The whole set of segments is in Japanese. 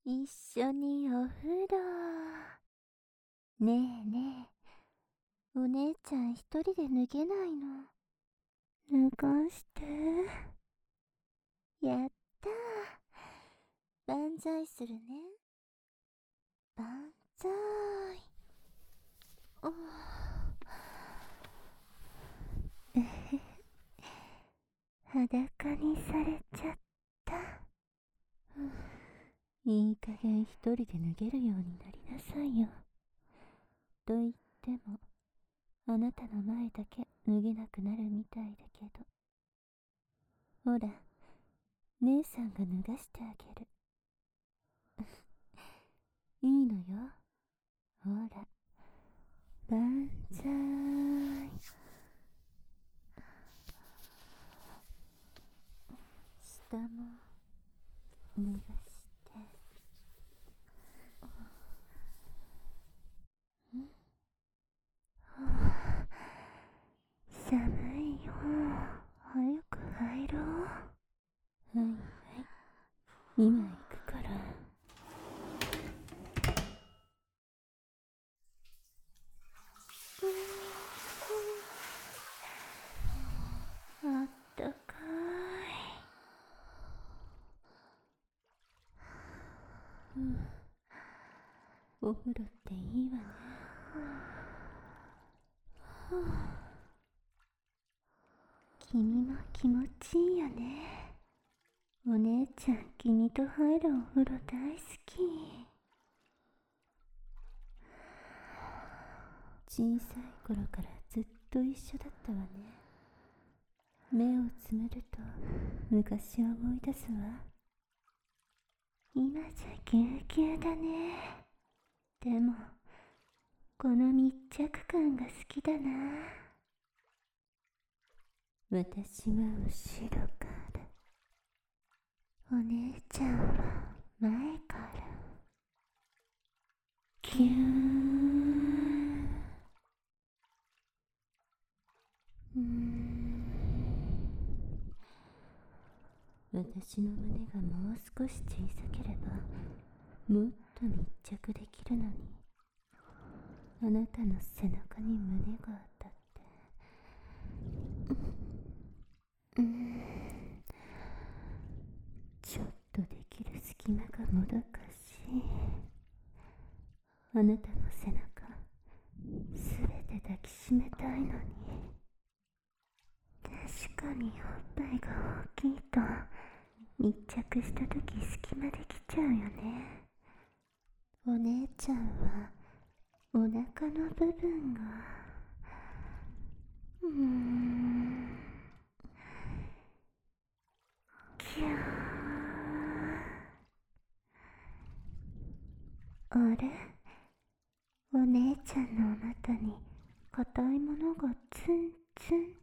一緒にお風呂。ねえねえ、お姉ちゃん一人で脱げないの。脱がして。やったー。万歳するね。万歳。おー。えへへ。裸にされちゃった。いい加減一人で脱げるようになりなさいよ。と言っても、あなたの前だけ脱げなくなるみたいだけど。ほら、姉さんが脱がしてあげる。いいのよ。ほら、万歳。下も脱がして。寒いよ。早く入ろう。はいはい。今行くから。あったかい。お風呂っていいわね。君も気持ちいいよね。お姉ちゃん、君と入るお風呂大好き。小さい頃からずっと一緒だったわね。目をつむると昔を思い出すわ。今じゃぎゅうぎゅうだね。でもこの密着感が好きだな。私は後ろから、お姉ちゃんは前から。ぎゅ私の胸がもう少し小さければもっと密着できるのに、あなたの背中に胸が当たって、ちょっとできる隙間がもどかしい。あなたの背中すべて抱きしめたいのに。確かにおっぱいが大きいと密着したとき隙間できちゃうよね。お姉ちゃんはお腹の部分がキュー。あれ、お姉ちゃんのお股に硬いものがツンツンって。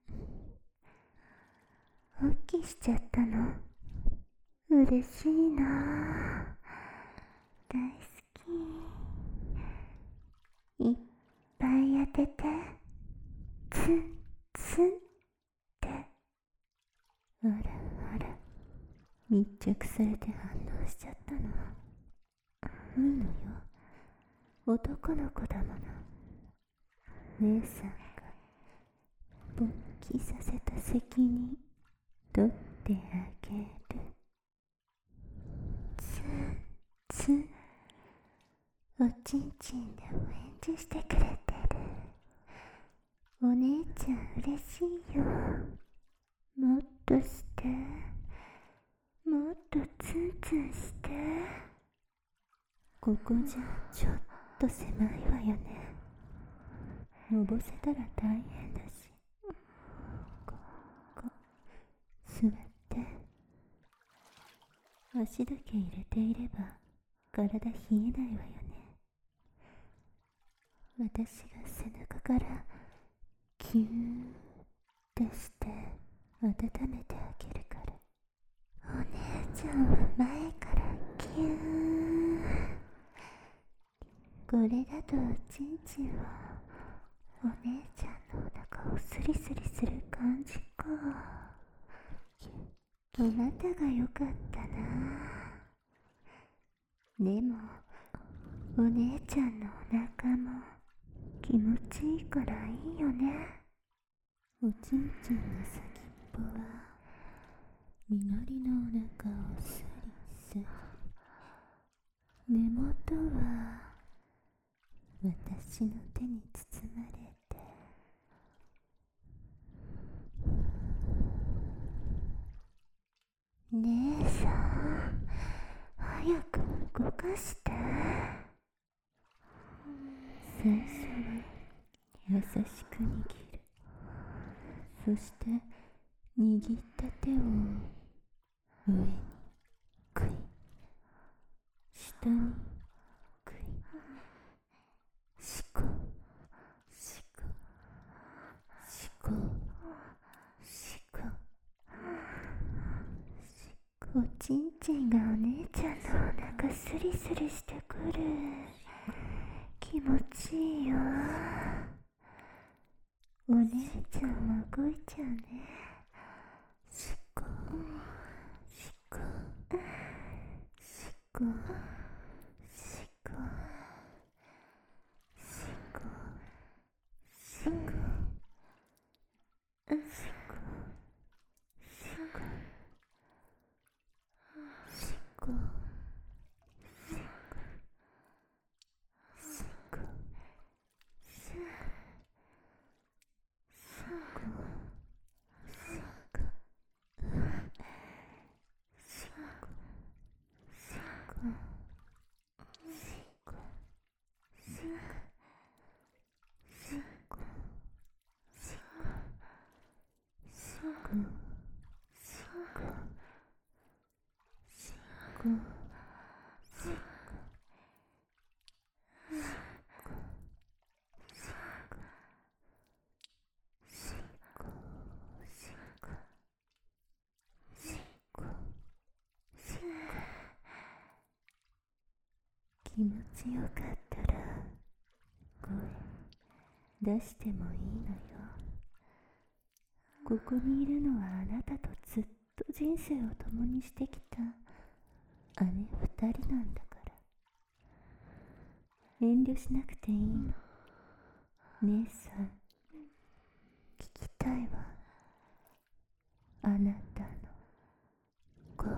復帰しちゃったの。嬉しいな。大好き。いっぱい当てて。ツンツンって。あらあら、密着されて反応しちゃったの。いいのよ、男の子だもの。姉さんが勃起させた責任取ってあげる。ツンツン。おちんちんでお返事してくれてる。お姉ちゃん嬉しいよ。もっとして。もっとツンツンして。ここじゃちょっと狭いわよね。のぼせたら大変だし。座って。足だけ入れていれば体冷えないわよね。私が背中からキューってして温めてあげるから。お姉ちゃんは前からキュー。これだとおちんちんはお姉ちゃんのお腹をスリスリする感じか。あなたがよかったな。 でもお姉ちゃんのお腹も気持ちいいからいいよね。おちんちんの先っぽはみのりのお腹をスリスリ、根元は私の手に包まれて、姉さん早く動かして。最初は優しく握る。そして握った手を上にグイ、下にグイ、しこしこしこしこしこ。おちんちんがお姉ちゃんのお腹スリスリしてくる。気持ちいいよ。お姉ちゃんも動いちゃうね。しこしこしこしこしこしこしこしこしこしこ気持ちよかったら声出してもいいのよ。ここにいるのはあなたとずっと人生を共にしてきた姉二人なんだから。遠慮しなくていいの。姉さん、聞きたいわ。あなたの声。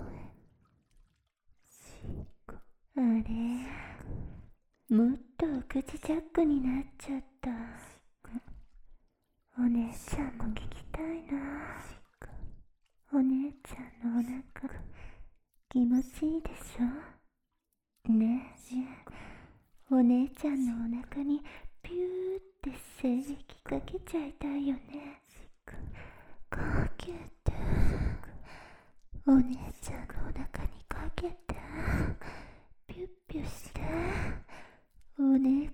しこ。あれ、もっとお口チャックになっちゃった。お姉ちゃんも聞きたいな。お姉ちゃんのお腹気持ちいいでしょ。ねえ、お姉ちゃんのお腹にピューって精液かけちゃいたいよね。かけて、お姉ちゃんのお腹にかけて、ピュッピュして、お願い。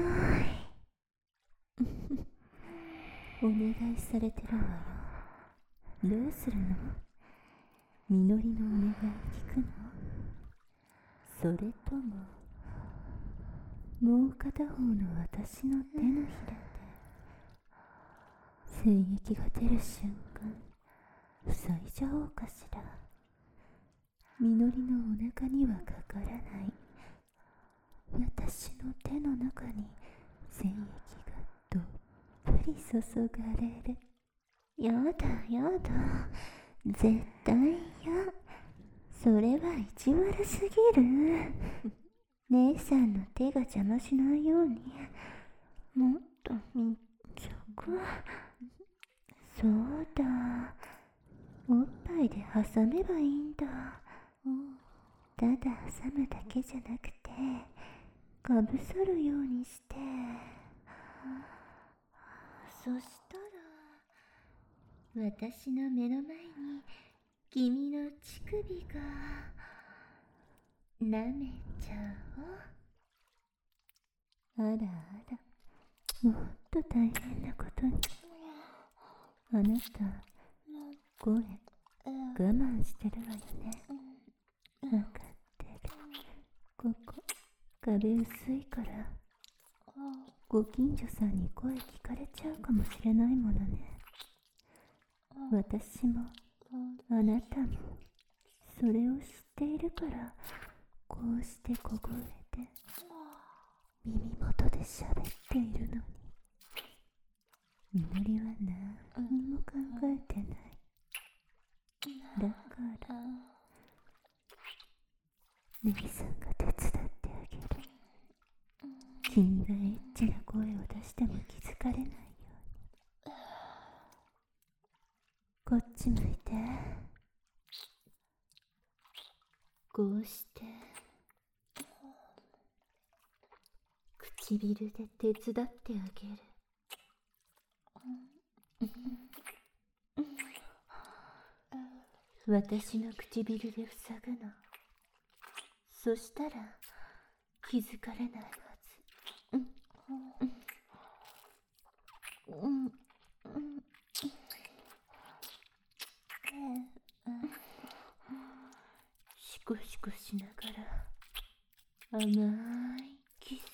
お願いされてるわよ。どうするの？みのりのお願い聞くの？それとももう片方の私の手のひらで精液が出る瞬間塞いじゃおうかしら。みのりのお腹にはかからない。私の手の中に精液がどっぷり注がれる。やだやだ、絶対嫌。それは意地悪すぎる。姉さんの手が邪魔しないようにもっと密着。そうだ、おっぱいで挟めばいいんだ。ただ挟むだけじゃなくてかぶさるようにして、そしたら私の目の前に君の乳首が舐めちゃおう。あらあら、もっと大変なことに。あなた声我慢してるわよね。わかってる。ここ壁薄いからご近所さんに声聞かれちゃうかもしれないものね。私もあなたもそれを知っているからこうして凍えて耳元で喋っているのに、みのりは何にも考えてない。だからネギさんが手伝ってあげる。君がエッチな声を出しても気づかれないように。こっち向いて。こうして唇で手伝ってあげる。私の唇で塞ぐの。そしたら気づかれないはず。シコシコしながら甘いキス。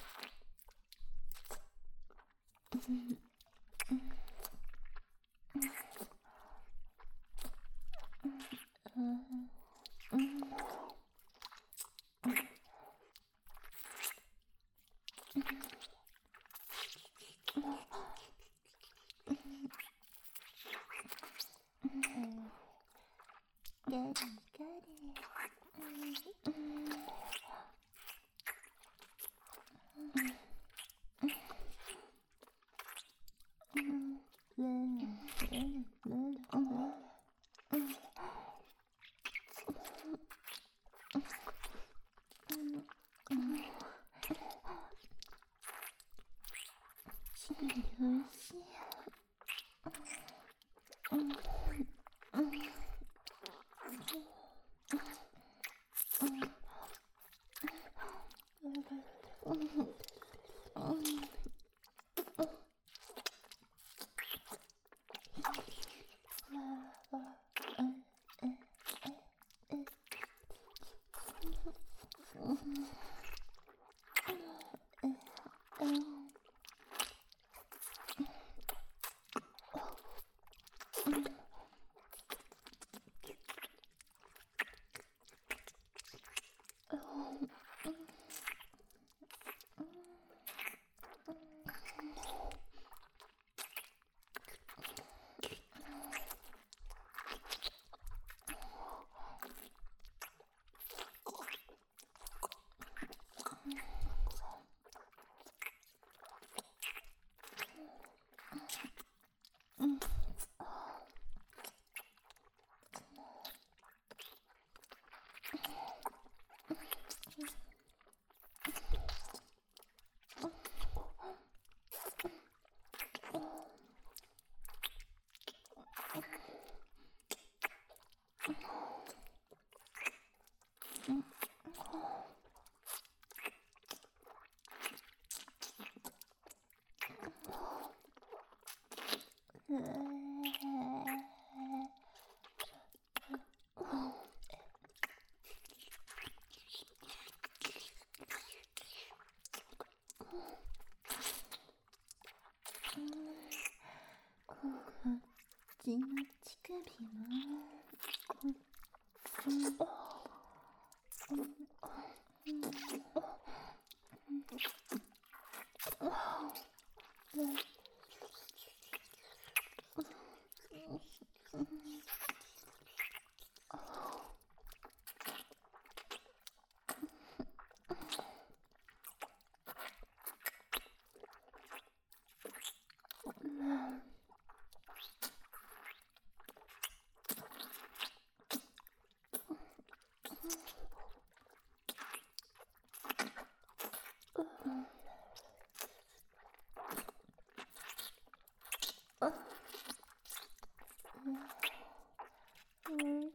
おいしい。ちの乳首もおいしい。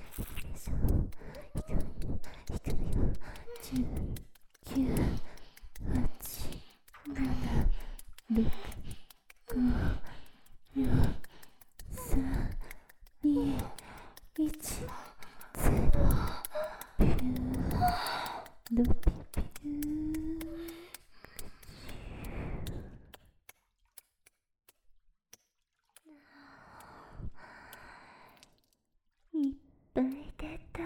でしょ。いくよ。10、9、8、7、6、5、4、3、2、1、0。ピュー。ルピピュー。いっぱい出た。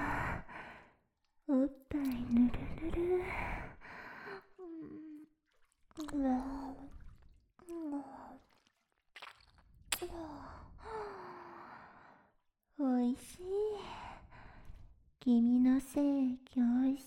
おっぱいぬるぬる。おいしい。君の精液おいし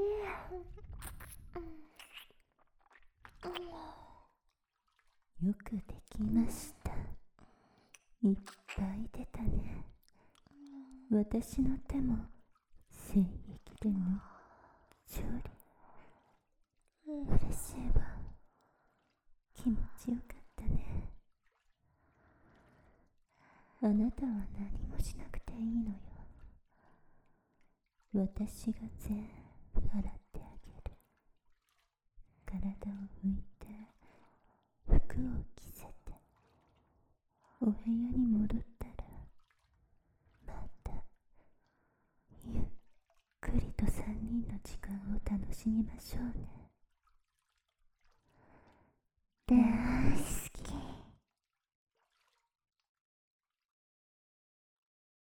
い。よくできました。いっぱい出たね。私の手も精液での調理。嬉しいわ。気持ちよかったね。あなたは何もしなくていいのよ。私が全部洗ってあげる。体を拭いて、服を着せて、お部屋に戻ったら、またゆっくりと3人の時間を楽しみましょうね。で